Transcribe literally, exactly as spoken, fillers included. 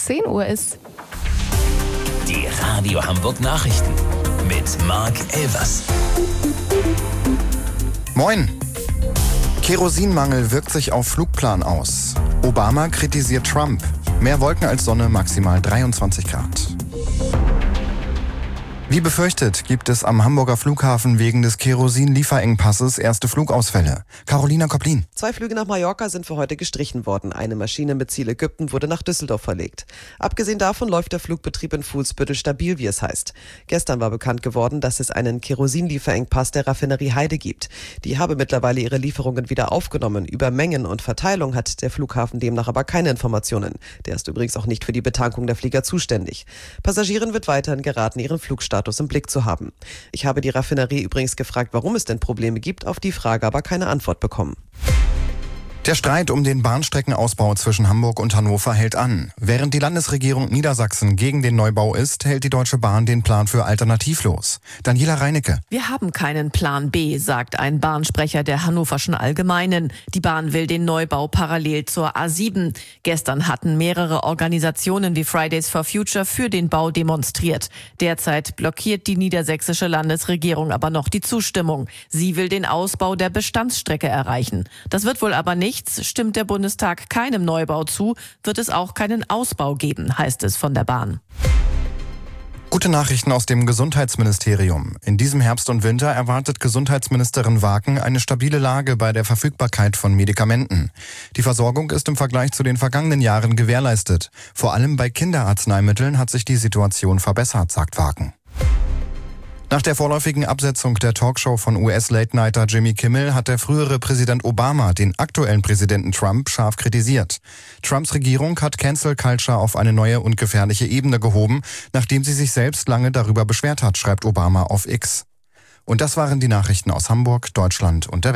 zehn Uhr ist. Die Radio Hamburg Nachrichten mit Marc Elvers. Moin! Kerosinmangel wirkt sich auf Flugplan aus. Obama kritisiert Trump. Mehr Wolken als Sonne, maximal dreiundzwanzig Grad. Wie befürchtet, gibt es am Hamburger Flughafen wegen des Kerosin-Lieferengpasses erste Flugausfälle. Carolina Koplin. Zwei Flüge nach Mallorca sind für heute gestrichen worden. Eine Maschine mit Ziel Ägypten wurde nach Düsseldorf verlegt. Abgesehen davon läuft der Flugbetrieb in Fuhlsbüttel stabil, wie es heißt. Gestern war bekannt geworden, dass es einen Kerosin-Lieferengpass der Raffinerie Heide gibt. Die habe mittlerweile ihre Lieferungen wieder aufgenommen. Über Mengen und Verteilung hat der Flughafen demnach aber keine Informationen. Der ist übrigens auch nicht für die Betankung der Flieger zuständig. Passagieren wird weiterhin geraten, ihren Flugstatus im Blick zu haben. Ich habe die Raffinerie übrigens gefragt, warum es denn Probleme gibt, auf die Frage aber keine Antwort bekommen. Der Streit um den Bahnstreckenausbau zwischen Hamburg und Hannover hält an. Während die Landesregierung Niedersachsen gegen den Neubau ist, hält die Deutsche Bahn den Plan für alternativlos. Daniela Reinecke. Wir haben keinen Plan B, sagt ein Bahnsprecher der Hannoverschen Allgemeinen. Die Bahn will den Neubau parallel zur A sieben. Gestern hatten mehrere Organisationen wie Fridays for Future für den Bau demonstriert. Derzeit blockiert die niedersächsische Landesregierung aber noch die Zustimmung. Sie will den Ausbau der Bestandsstrecke erreichen. Das wird wohl aber nicht. Stimmt der Bundestag keinem Neubau zu, wird es auch keinen Ausbau geben, heißt es von der Bahn. Gute Nachrichten aus dem Gesundheitsministerium. In diesem Herbst und Winter erwartet Gesundheitsministerin Waken eine stabile Lage bei der Verfügbarkeit von Medikamenten. Die Versorgung ist im Vergleich zu den vergangenen Jahren gewährleistet. Vor allem bei Kinderarzneimitteln hat sich die Situation verbessert, sagt Waken. Nach der vorläufigen Absetzung der Talkshow von U S-Late-Nighter Jimmy Kimmel hat der frühere Präsident Obama den aktuellen Präsidenten Trump scharf kritisiert. Trumps Regierung hat Cancel Culture auf eine neue und gefährliche Ebene gehoben, nachdem sie sich selbst lange darüber beschwert hat, schreibt Obama auf X. Und das waren die Nachrichten aus Hamburg, Deutschland und der Welt.